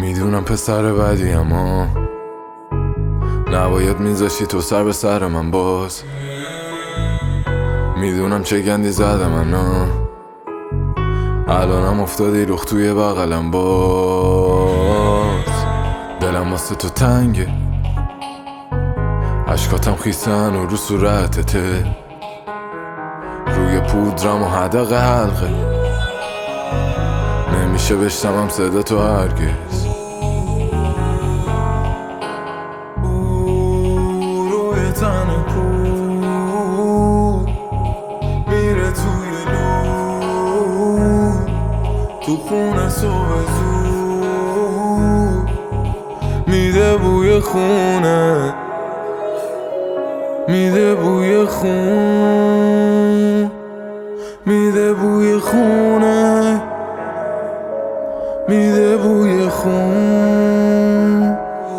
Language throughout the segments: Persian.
میدونم پسر بدی اما نباید میذاشی تو سر به سر من باز. میدونم چه گندی زده منو، الانم افتادی رخ توی بغلم باز. دلم واسه تو تنگه، عشقاتم خیسن و رو صورتته، روی پودرم و حدق حلقه، نمیشه بشنوم صدا تو هرگز. روی تن پود میره توی لود، تو خونه صبح زود میده بوی خونه، میده بوی خون، میده بوی خونه، میده بوی خون.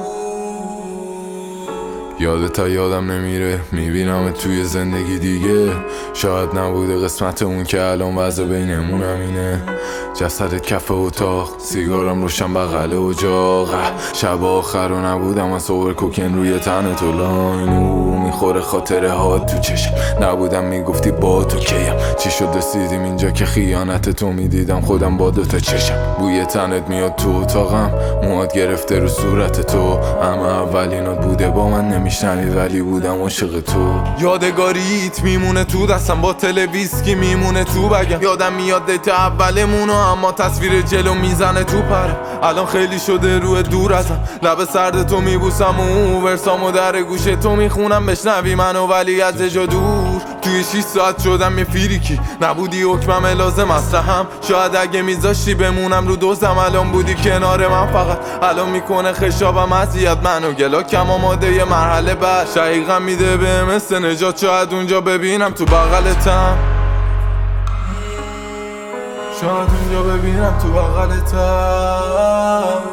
یادت تا یادم نمیره، میبینم توی زندگی دیگه. شاید نبوده قسمت اون که الان وضع بینمون همینه. جسدت کف اتاق، سیگارم روشن بغل اجاق. شب آخر رو نبودم از صور کوکن روی تن تو لاینو میخوره خاطره ها تو چشم. نبودم میگفتی با تو کیم، چی شد رسیدیم اینجا که خیانت تو میدیدم خودم با دوتا چشم. بوی تنت میاد تو اتاقم، موهات گرفته رو صورت تو. اما اولینات بوده با من نمیشنوی ولی بودم عاشق تو. یادگاریت میمونه تو دستم، با ویسکی میمونه تو بگم. یادم میاد دیت اولمونو، اما تصویر جلو میزنه تو پرم. الان خیلی شده روی دور ازم، لب سرد تو میبوسم و ورسامو در گوش تو میخونم بشنوی منو ولی از جا دور. توی 6 ساعت شدم یه فیریکی، نبودی حکمم لازم هم. شاید اگه میذاشتی بمونم رو دوزم الان بودی کنار من. فقط الان میکنه خشابم اذیت منو، گلاکم آماده یه مرحله بعد. شقیقم میده به مثل نجات، شاید اونجا ببینم تو بغلتم، شاید اونجا ببینم تو بغلتم،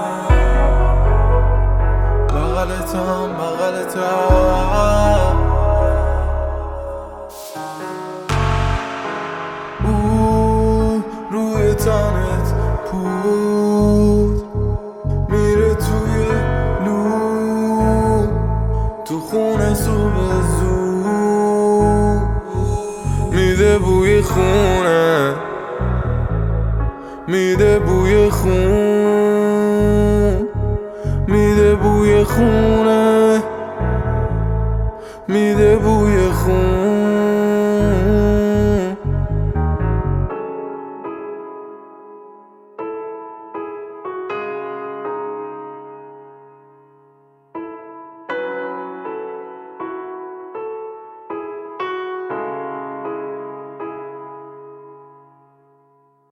بغلتم، بغلتم. روی تنت پود میره توی لود، تو خونه صبح زود میده بوی خونه، میده بوی خون، میده بوی خونه، میده بوی خون.